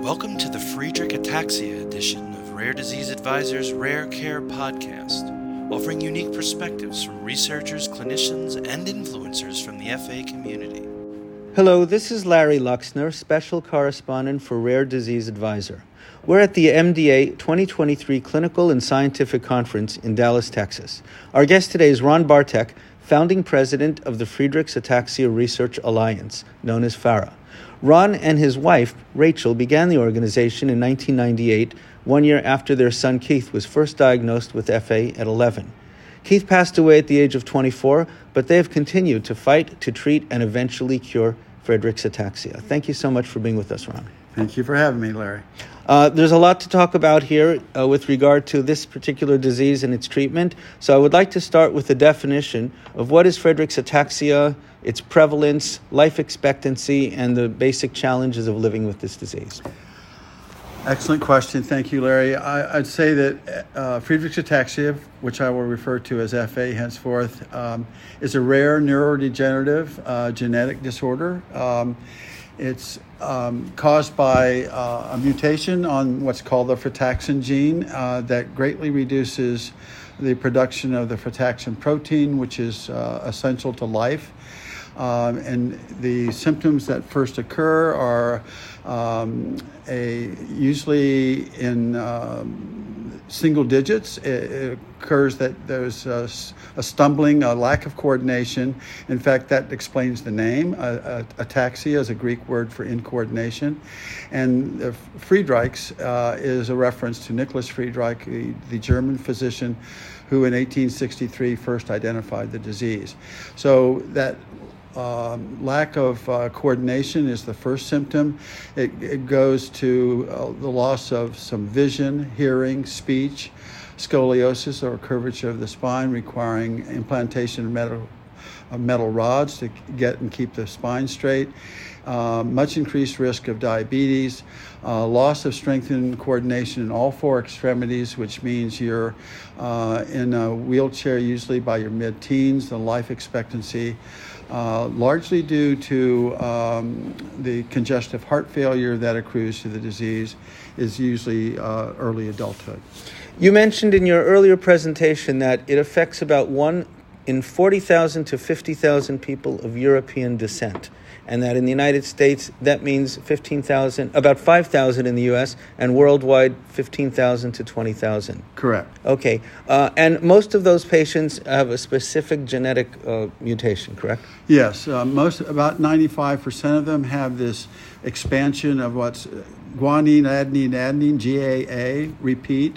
Welcome to the Friedreich Ataxia edition of Rare Disease Advisor's Rare Care Podcast, offering unique perspectives from researchers, clinicians, and influencers from the FA community. Hello, this is Larry Luxner, Special Correspondent for Rare Disease Advisor. We're at the MDA 2023 Clinical and Scientific Conference in Dallas, Texas. Our guest today is Ron Bartek, Founding President of the Friedreich's Ataxia Research Alliance, known as FARA. Ron and his wife, Rachel, began the organization in 1998, 1 year after their son Keith was first diagnosed with FA at 11. Keith passed away at the age of 24, but they have continued to fight, to treat, and eventually cure Friedreich's ataxia. Thank you so much for being with us, Ron. Thank you for having me, Larry. There's a lot to talk about here with regard to this particular disease and its treatment. So I would like to start with the definition of what is Friedreich's ataxia, its prevalence, life expectancy, and the basic challenges of living with this disease. Excellent question. Thank you, Larry. I'd say that Friedreich's ataxia, which I will refer to as FA henceforth, is a rare neurodegenerative genetic disorder. It's caused by a mutation on what's called the frataxin gene that greatly reduces the production of the frataxin protein, which is essential to life. And the symptoms that first occur are usually in single digits. It occurs that there's a stumbling, a lack of coordination. In fact, that explains the name. Ataxia is a Greek word for incoordination. And Friedreich's is a reference to Nicholas Friedreich, the German physician who in 1863 first identified the disease. So that lack of coordination is the first symptom. It goes to the loss of some vision, hearing, speech, scoliosis or curvature of the spine requiring implantation of metal rods to get and keep the spine straight, much increased risk of diabetes, loss of strength and coordination in all four extremities, which means you're in a wheelchair usually by your mid-teens, the life expectancy, largely due to the congestive heart failure that accrues to the disease, is usually early adulthood. You mentioned in your earlier presentation that it affects about 1 in 40,000 to 50,000 people of European descent, and that in the United States that means 15,000, about 5,000 in the U.S., and worldwide 15,000 to 20,000. Correct. Okay, and most of those patients have a specific genetic mutation, correct? Yes, about 95% of them have this expansion of what's guanine, adenine, GAA, repeat,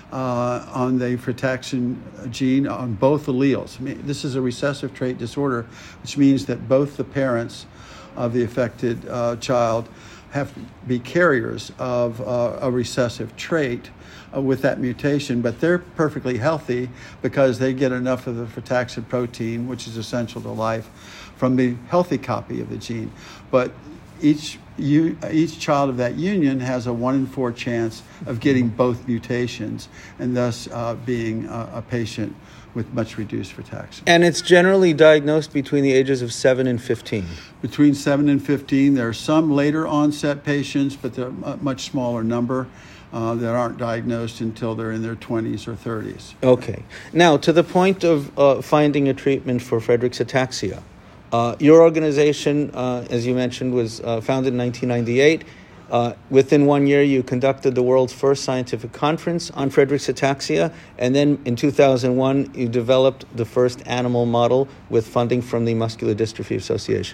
on the frataxin gene on both alleles. I mean, this is a recessive trait disorder, which means that both the parents of the affected child have to be carriers of a recessive trait with that mutation, but they're perfectly healthy because they get enough of the frataxin protein, which is essential to life, from the healthy copy of the gene. But each child of that union has a 1 in 4 chance of getting both mutations and thus being a patient with much reduced frataxin. And it's generally diagnosed between the ages of 7 and 15. Between 7 and 15. There are some later onset patients, but they're a much smaller number that aren't diagnosed until they're in their 20s or 30s. Okay. Now, to the point of finding a treatment for Friedreich's ataxia, your organization, as you mentioned, was founded in 1998. Within 1 year, you conducted the world's first scientific conference on Friedreich's ataxia, and then in 2001, you developed the first animal model with funding from the Muscular Dystrophy Association.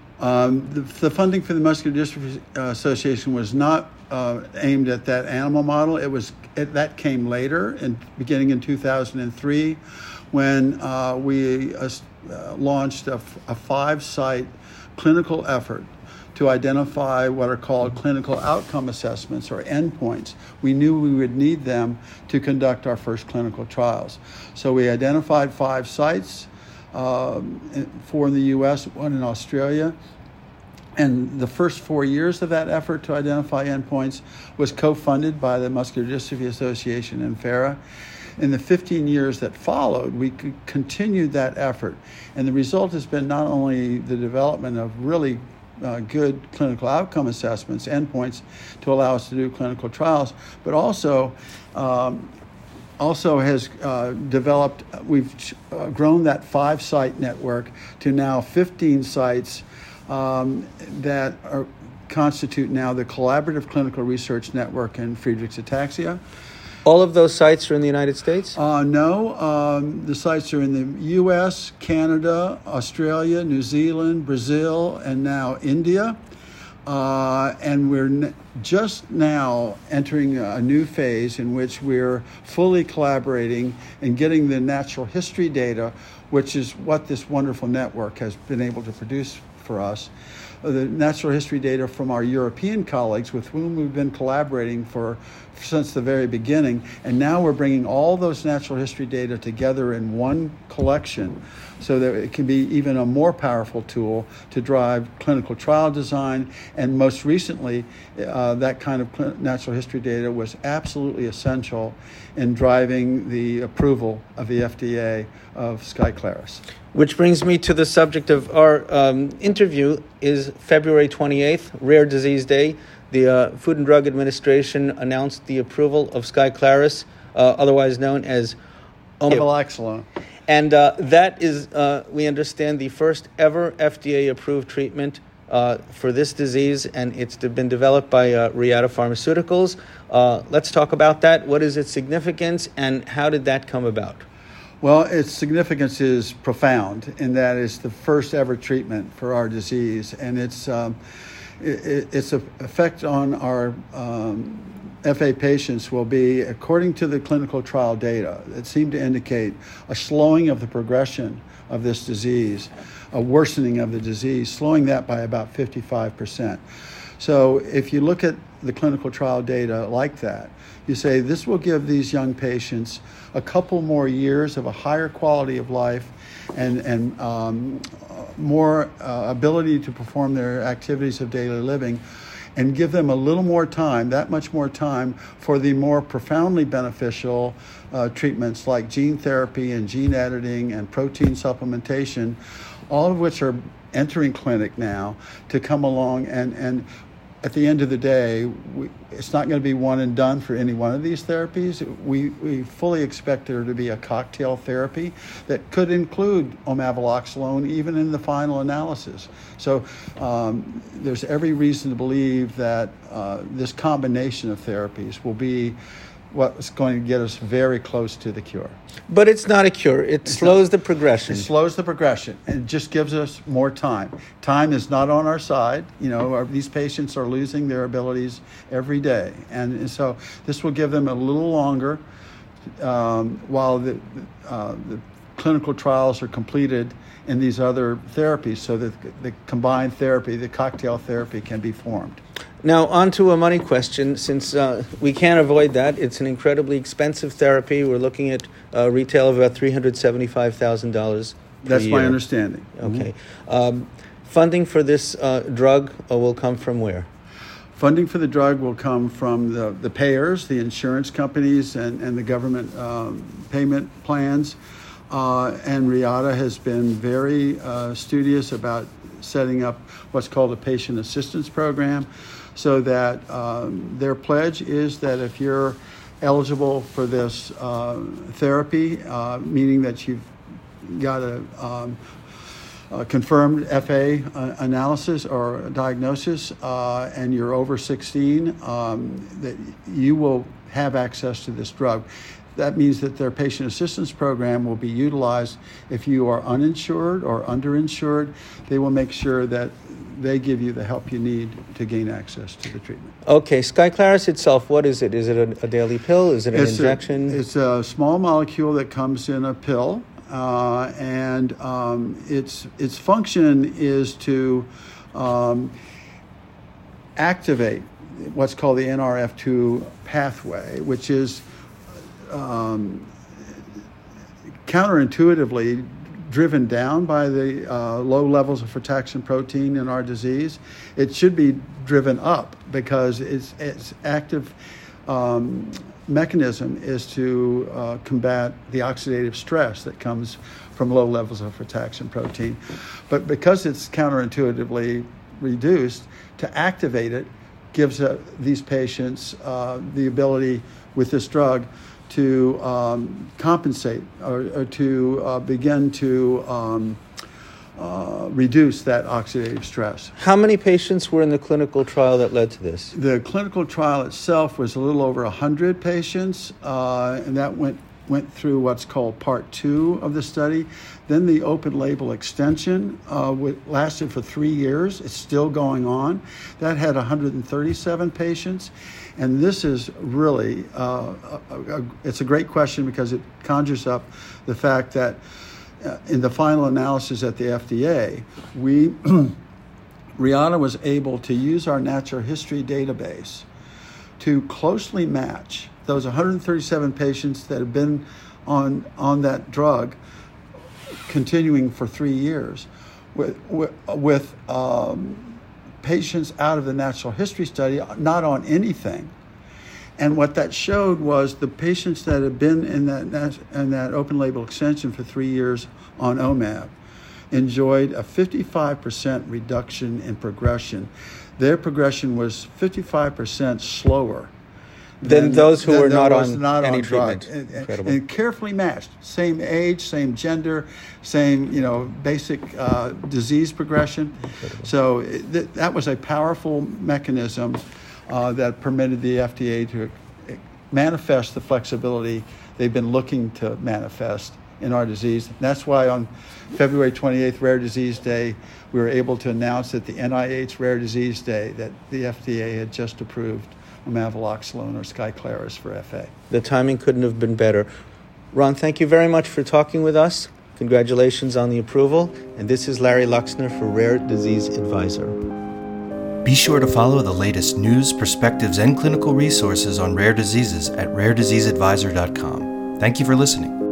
The funding for the Muscular Dystrophy Association was not aimed at that animal model. That came later, beginning in 2003, when we launched a 5-site clinical effort to identify what are called clinical outcome assessments or endpoints. We knew we would need them to conduct our first clinical trials. So we identified 5 sites, 4 in the U.S., 1 in Australia. And the first 4 years of that effort to identify endpoints was co-funded by the Muscular Dystrophy Association and FARA. In the 15 years that followed, we continued that effort. And the result has been not only the development of really good clinical outcome assessments, endpoints to allow us to do clinical trials, but also has developed, we've grown that 5-site network to now 15 sites that constitute now the Collaborative Clinical Research Network in Friedreich's ataxia. All of those sites are in the United States? No. The sites are in the U.S., Canada, Australia, New Zealand, Brazil, and now India. And we're just now entering a new phase in which we're fully collaborating and getting the natural history data, which is what this wonderful network has been able to produce for us. The natural history data from our European colleagues with whom we've been collaborating since the very beginning. And now we're bringing all those natural history data together in one collection so that it can be even a more powerful tool to drive clinical trial design. And most recently, that kind of natural history data was absolutely essential in driving the approval of the FDA of Skyclarys. Which brings me to the subject of our interview is February 28th, Rare Disease Day. The Food and Drug Administration announced the approval of Skyclarys, otherwise known as Omaveloxolone. And that is, we understand, the first ever FDA-approved treatment for this disease, and it's been developed by Reata Pharmaceuticals. Let's talk about that. What is its significance, and how did that come about? Well, its significance is profound in that it's the first ever treatment for our disease, and its effect on our FA patients will be, according to the clinical trial data, that seem to indicate a slowing of the progression of this disease, a worsening of the disease, slowing that by about 55%. So if you look at the clinical trial data like that, you say this will give these young patients a couple more years of a higher quality of life and more ability to perform their activities of daily living, and give them a little more time, that much more time, for the more profoundly beneficial treatments like gene therapy and gene editing and protein supplementation, all of which are entering clinic now to come along. And at the end of the day, it's not going to be one and done for any one of these therapies. We fully expect there to be a cocktail therapy that could include omaveloxolone even in the final analysis. So there's every reason to believe that this combination of therapies will be what's going to get us very close to the cure. But it's not a cure. It slows the progression. It slows the progression and just gives us more time. Time is not on our side. You know, these patients are losing their abilities every day. And so this will give them a little longer while the clinical trials are completed in these other therapies so that the combined therapy, the cocktail therapy, can be formed. Now, on to a money question, since we can't avoid that. It's an incredibly expensive therapy. We're looking at retail of about $375,000 per year. That's my understanding. Okay. Funding for this drug will come from where? Funding for the drug will come from the payers, the insurance companies, and the government payment plans. And Reata has been very studious about setting up what's called a patient assistance program, so that their pledge is that if you're eligible for this therapy, meaning that you've got a confirmed FA analysis or diagnosis, and you're over 16, that you will have access to this drug. That means that their patient assistance program will be utilized if you are uninsured or underinsured. They will make sure that they give you the help you need to gain access to the treatment. Okay, Skyclarys itself, what is it? Is it a daily pill? Is it an injection? It's a small molecule that comes in a pill, and its function is to activate what's called the NRF2 pathway, which is counterintuitively driven down by the low levels of frataxin protein in our disease. It should be driven up because its active mechanism is to combat the oxidative stress that comes from low levels of frataxin protein. But because it's counterintuitively reduced, to activate it gives these patients the ability with this drug to compensate or to begin to reduce that oxidative stress. How many patients were in the clinical trial that led to this? The clinical trial itself was a little over 100 patients, and that went through what's called Part 2 of the study. Then the open label extension lasted for 3 years. It's still going on. That had 137 patients. And this is really, it's a great question because it conjures up the fact that in the final analysis at the FDA, Reata was able to use our natural history database to closely match those 137 patients that have been on that drug continuing for 3 years with patients out of the natural history study not on anything. And what that showed was the patients that had been in that open label extension for 3 years on OMAV enjoyed a 55% reduction in progression. Their progression was 55% slower than those who were not on any drug. treatment. And carefully matched, same age, same gender, same basic disease progression. Incredible. So that was a powerful mechanism that permitted the FDA to manifest the flexibility they've been looking to manifest in our disease. And that's why on February 28th, Rare Disease Day, we were able to announce at the NIH Rare Disease Day that the FDA had just approved omavaloxolone or Skyclarys for FA. The timing couldn't have been better. Ron, thank you very much for talking with us. Congratulations on the approval. And this is Larry Luxner for Rare Disease Advisor. Be sure to follow the latest news, perspectives, and clinical resources on rare diseases at rarediseaseadvisor.com. Thank you for listening.